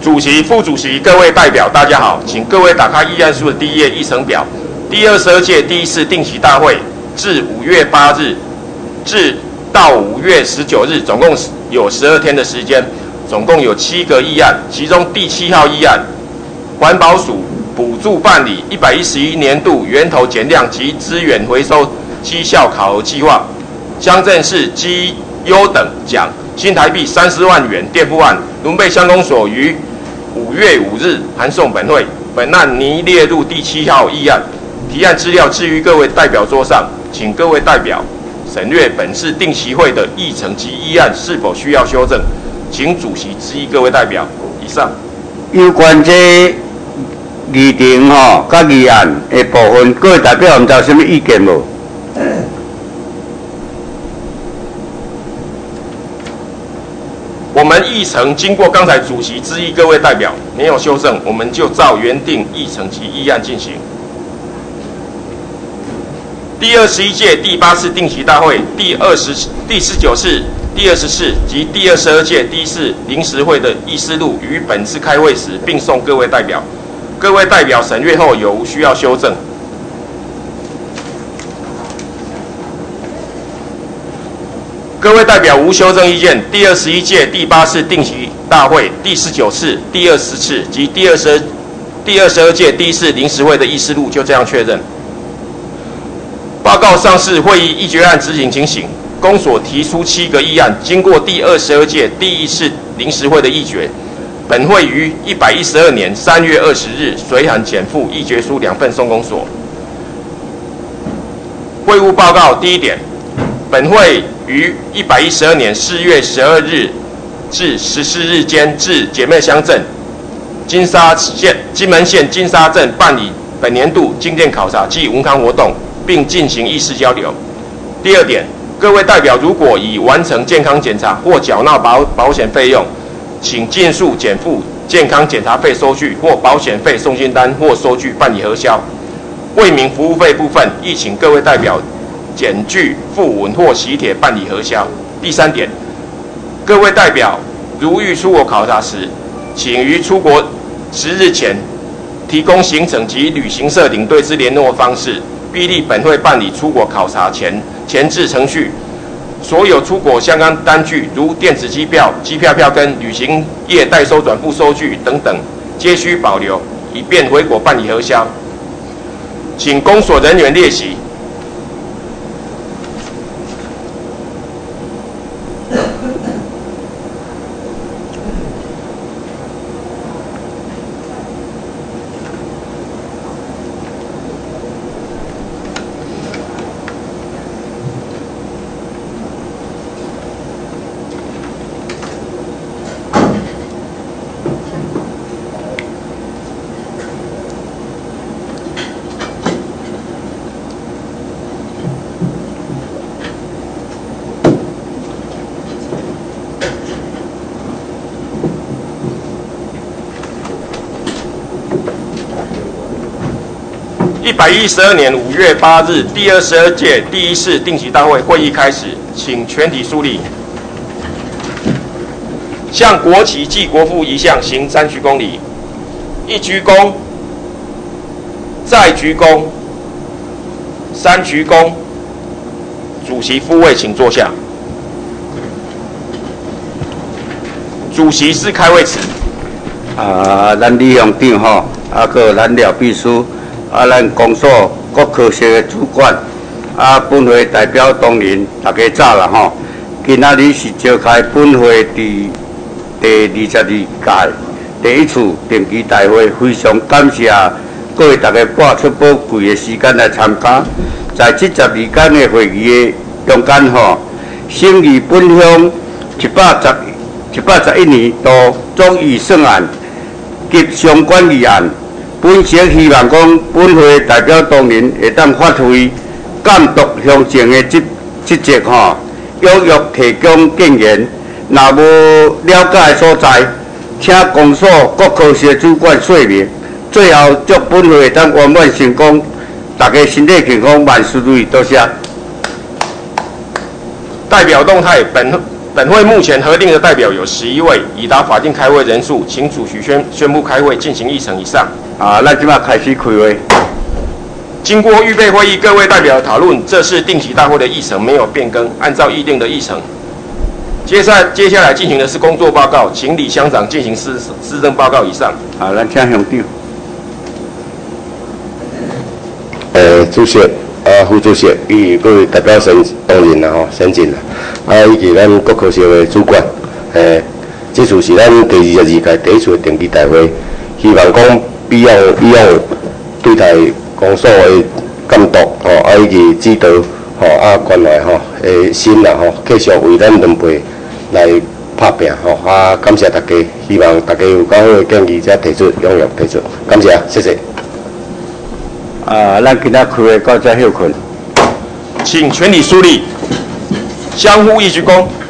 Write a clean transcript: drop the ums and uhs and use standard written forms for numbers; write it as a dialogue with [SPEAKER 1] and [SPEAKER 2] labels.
[SPEAKER 1] 主席、副主席、各位代表，大家好，请各位打开议案书的第1页议程表。第22届第1次定期大会至5月8日至到5月19日，总共有12天的时间，总共有7个议案，其中第7号议案，环保署补助办理111年度源头减量及资源回收绩效考核计划，乡镇市绩优等奖新台币30万元垫付案，伦贝乡公所于5月5日函送本会，本案拟列入第7号议案。提案资料置于各位代表桌上，请各位代表审阅本次定期会的议程及议案是否需要修正，请主席质疑各位代表。以上。
[SPEAKER 2] 有关这议程甲议案的部分，各位代表唔知有什么意见无？
[SPEAKER 1] 我们议程经过刚才主席质疑各位代表没有修正，我们就照原定议程及议案进行。第21届第8次定期大会、第19次、第24及第22届第1次临时会的议事录于本次开会时并送各位代表，各位代表审阅后有无需要修正？各位代表无修正意见，第21届第8次定期大会、第19次、第20次及第22届第1次临时会的议事录就这样确认。报告上次会议议决案执行情形，公所提出7个议案，经过第22届第1次临时会的议决，本会于112年3月20日随函减附议决书2份送公所。会务报告第1点，本会于112年4月12日至14日间至姐妹乡镇金门县金沙镇办理本年度经电考察暨文康活动，并进行议事交流。第2点，各位代表如果已完成健康检查或缴纳保险费用，请尽速减附健康检查费收据或保险费送信单或收据办理核销。为民服务费部分，亦请各位代表检具附文或喜帖办理核销。第3点，各位代表如欲出国考察时，请于出国10日前提供行程及旅行社领队之联络方式，必立本会办理出国考察前置程序。所有出国相关单据，如电子机票、机票票根、旅行业代收转付收据等等，皆需保留，以便回国办理核销。请公所人员列席。112年5月8日第22届第1次定期大会会议开始，请全体肃立，向国旗暨国父遗像行3鞠躬礼，一鞠躬，再鞠躬，3鞠躬。主席复位，请坐下。主席是开会词。
[SPEAKER 2] 咱理事长吼，个咱廖秘书。咱公所各科室的主管，本会代表同仁，大家早啦吼。今仔日是召开本会第22届第1次定期大会，非常感谢各位大家拨出宝贵的时间来参加。在这12天的会议的中间吼，审议本乡111年度总预算案及相关议案。本席希望讲，本会代表同仁会当发挥监督乡政的职责吼，踊跃提供建言。若无了解的所在，请公所各科室主管说明。最后，祝本会会当圆满成功，大家身体健康，万事如意。多谢。
[SPEAKER 1] 代表动态， 本会目前核定的代表有11位，已达法定开会人数，请主席宣布开会进行议程以上。
[SPEAKER 2] 咱即马开始开会。
[SPEAKER 1] 经过预备会议各位代表讨论，这次定期大会的议程没有变更，按照议定的议程。接下来进行的是工作报告，请李乡长进行施政报告以上。
[SPEAKER 2] 咱请乡长。
[SPEAKER 3] 主席副主席与各位代表同仁先进以及咱各科室的主管，这次是咱第22届第一次的定期大会，希望讲以往对台公所的监督以及指导关怀的心继续为咱两辈来拍拼感谢大家，希望大家有较好的建议才提出，踊跃提出，感谢，谢谢。
[SPEAKER 2] 咱今仔开会到这休困，
[SPEAKER 1] 请全体肃立，相互一鞠躬。